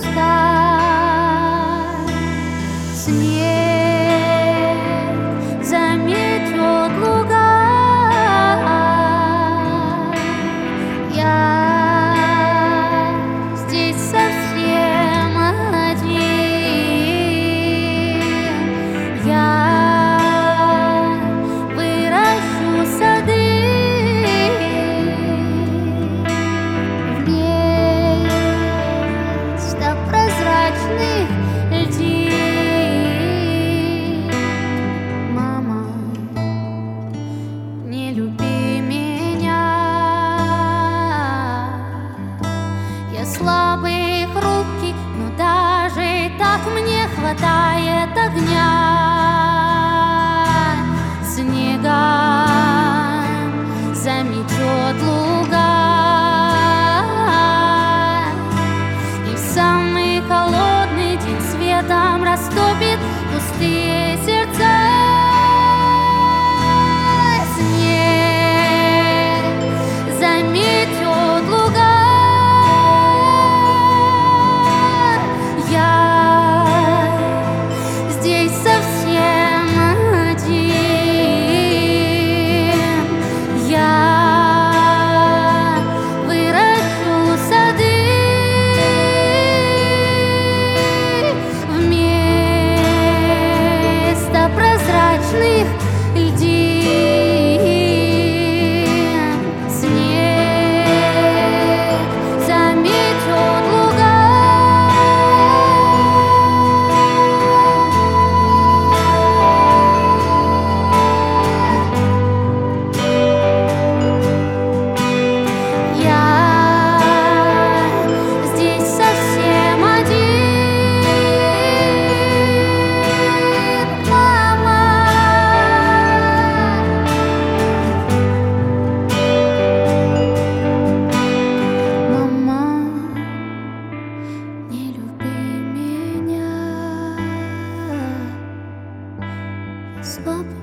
Снег заметет луга. Я здесь совсем один. Я выращу сады вместо прозрачных льдин. Мама, не люби меня. Я слабый, хрупкий, но даже так мне хватает огня. Снегом заметет луга, и в самый холодный день светом растопит пустые сердца. Снег заметет луга. Я здесь совсем один. Я выращу сады вместо прозрачных льдин. Снег заметет луга. Я здесь совсем один. Мама, мама, не люби меня. Слабый,